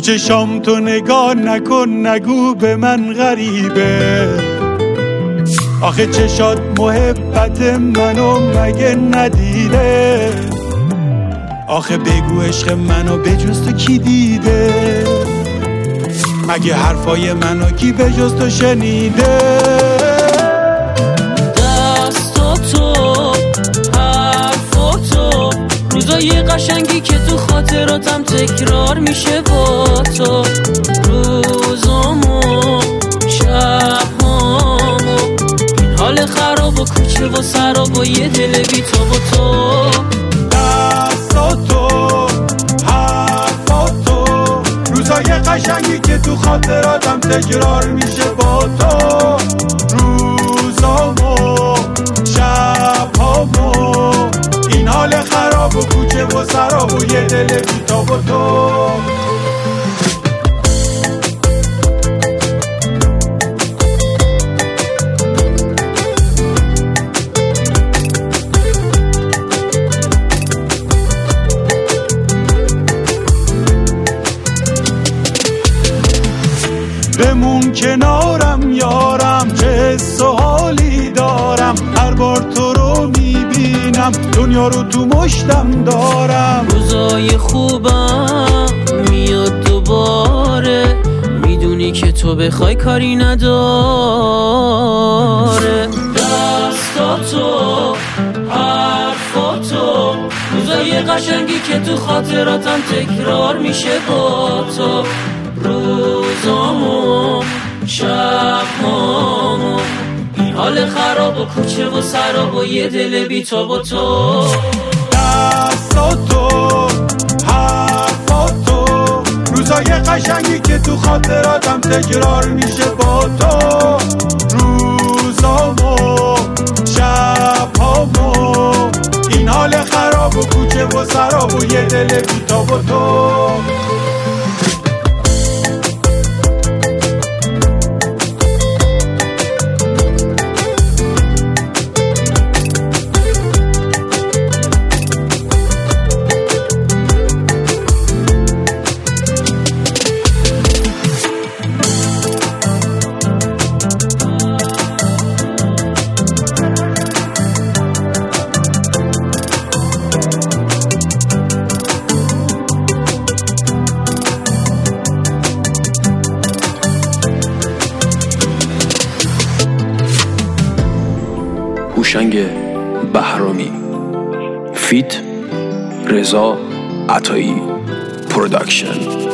چشام تو نگاه نکن، نگو به من غریبه. آخه چشات محبت منو مگه ندیده؟ آخه بگو عشق منو به جز تو کی دیده؟ مگه حرفای منو کی به جز تو شنیده؟ دستاتو حرفاتو روزای قشنگی که تو خاطراتم تکرار میشه با تو. روزامو شبهامو این حال خراب و کوچه و سراب و یه دل بی تو با تو. دستاتو حرفاتو روزای قشنگی که تو خاطراتم تکرار میشه با تو. روزامو شبهامو این حال خراب و کوچه و سراب و یه دل بی تو با تو. بمون کنارم یارم، چه حس و حالی دارم. هر بار تو رو میبینم دنیا رو تو مشتم دارم. روزای خوبم میاد دوباره، میدونی که تو بخوای کاری نداره. دستاتو حرفاتو روزای قشنگی که تو خاطراتم تکرار میشه با تو. روزامو شبهامو این حال خراب و کوچه و سراب و یه دل بی تو با تو. دستاتو حرفاتو روزای قشنگی که تو خاطراتم تکرار میشه با تو. روزامو شبهامو این حال خراب و کوچه و سراب و یه دل بی تو با تو. هوشنگ بهرامی فیت رضا عطایی پروداکشن.